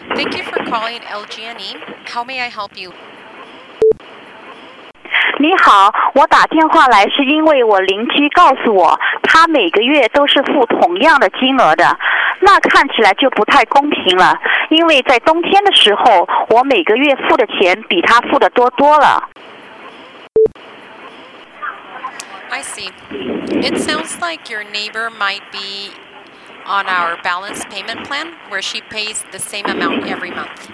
Thank you for calling LG&E. How may I help you? 你好，我打电话来是因为我邻居告诉我，他每个月都是付同样的金额的，那看起来就不太公平了。因为在冬天的时候，我每个月付的钱比他付的多了。 I see. It sounds like your neighbor might be on our balance payment plan, where she pays the same amount every month.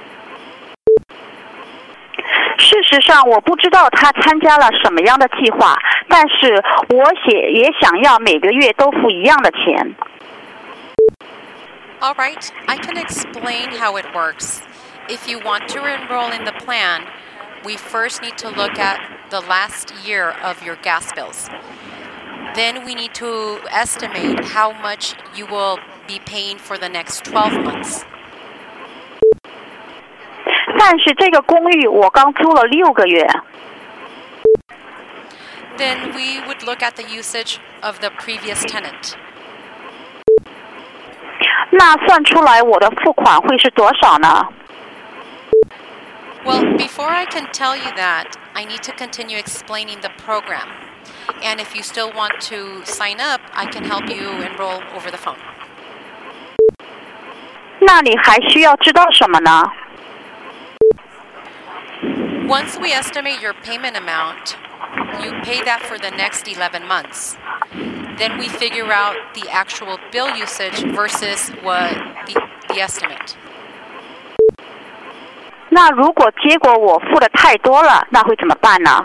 事实上，我不知道他参加了什么样的计划，但是我也想要每个月都付一样的钱。 All right, I can explain how it works. If you want to enroll in the plan, we first need to look at the last year of your gas bills. Then we need to estimate how much you will be paying for the next 12 months. 但是这个公寓我刚租了6个月。 Then we would look at the usage of the previous tenant. 那算出来我的付款会是多少呢？ Well, before I can tell you that, I need to continue explaining the program. And if you still want to sign up, I can help you enroll over the phone. 那你还需要知道什么呢？ Once we estimate your payment amount, you pay that for the next 11 months. Then we figure out the actual bill usage versus what the estimate. 那如果结果我付的太多了，那会怎么办呢？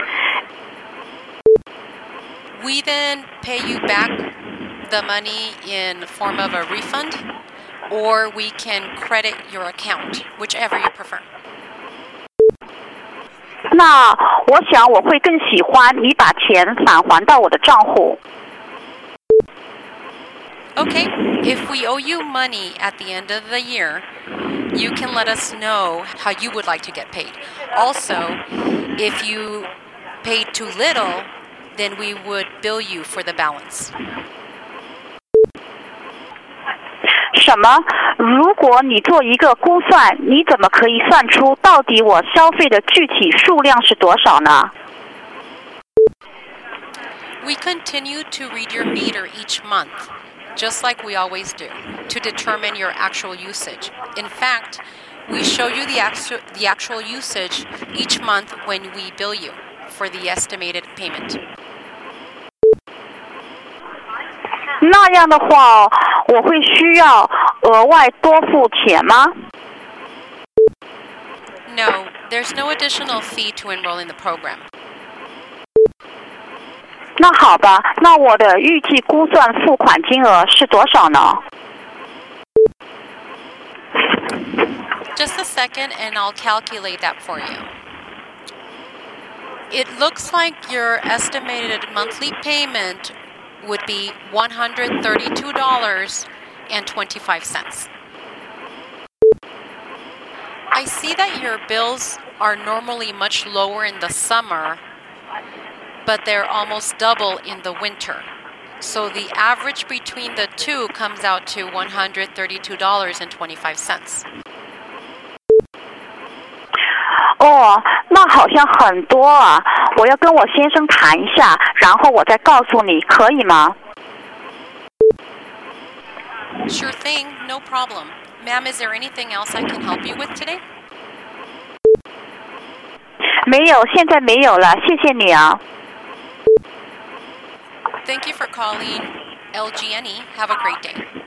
We then pay you back the money in the form of a refund, or we can credit your account, whichever you prefer. 那我想我会更喜欢你把钱返还到我的账户。 Okay, if we owe you money at the end of the year, you can let us know how you would like to get paid. Also, if you paid too little, then we would bill you for the balance. 什么？如果你做一个估算，你怎么可以算出到底我消费的具体数量是多少呢？ We continue to read your meter each month, just like we always do, to determine your actual usage. In fact, we show you the actual usage each month when we bill you for the estimated payment. 那样的话，我会需要额外多付钱吗？ No, there's no additional fee to enroll in the program. 那好吧，那我的预计估算付款金额是多少呢？ Just a second and I'll calculate that for you. It looks like your estimated monthly payment would be $132.25. I see that your bills are normally much lower in the summer, but they're almost double in the winter. So the average between the two comes out to $132.25. 哦，那好像很多啊！我要跟我先生谈一下，然后我再告诉你，可以吗？ Sure thing, no problem. Ma'am, is there anything else I can help you with today? 没有，现在没有了，谢谢你啊。 Thank you for calling LG&E. Have a great day.